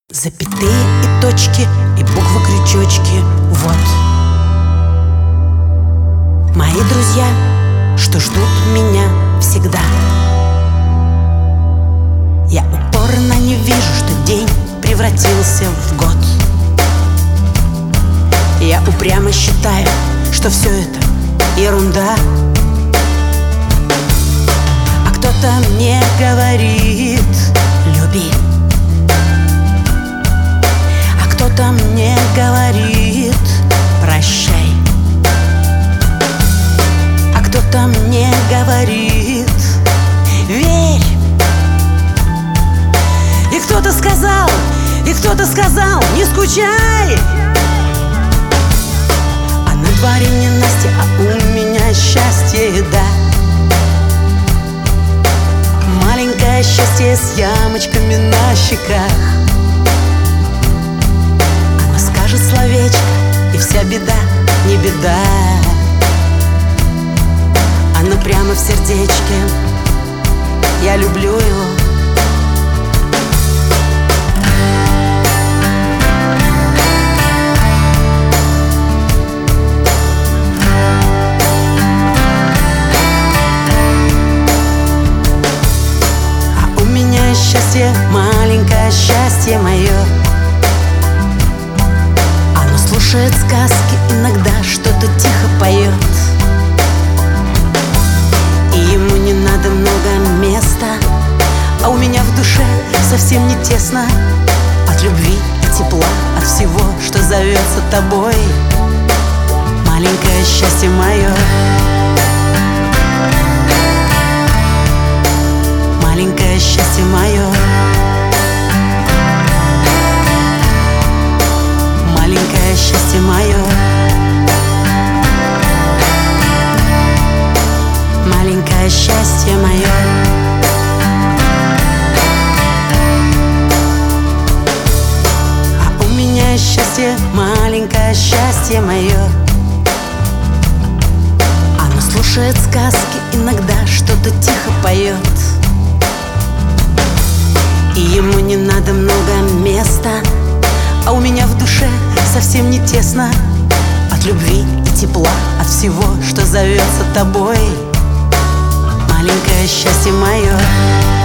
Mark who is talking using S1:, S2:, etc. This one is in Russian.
S1: Запятые и точки, и буквы-крючочки. Вот мои друзья, что ждут меня всегда. Я упорно не вижу, что день превратился в год. Я упрямо считаю, что все это ерунда. А кто-то мне говорит: люби. А кто-то мне говорит: прощай. А кто-то мне говорит: верь. И кто-то сказал, не скучай. А на дворе не Настя, а у меня счастье, да. Маленькое счастье с ямочками на щеках. Она скажет словечко, и вся беда не беда. Оно прямо в сердечке, я люблю его. Счастье, маленькое счастье мое. Оно слушает сказки, иногда что-то тихо поет. И ему не надо много места, а у меня в душе совсем не тесно. От любви и тепла, от всего, что зовется тобой. Маленькое счастье мое. Маленькое счастье мое. Маленькое счастье мое. Маленькое счастье мое. А у меня счастье, маленькое счастье мое. Оно слушает сказки, иногда что-то тихо поет. И ему не надо много места, а у меня в душе совсем не тесно. От любви и тепла, от всего, что зовется тобой. Маленькое счастье мое.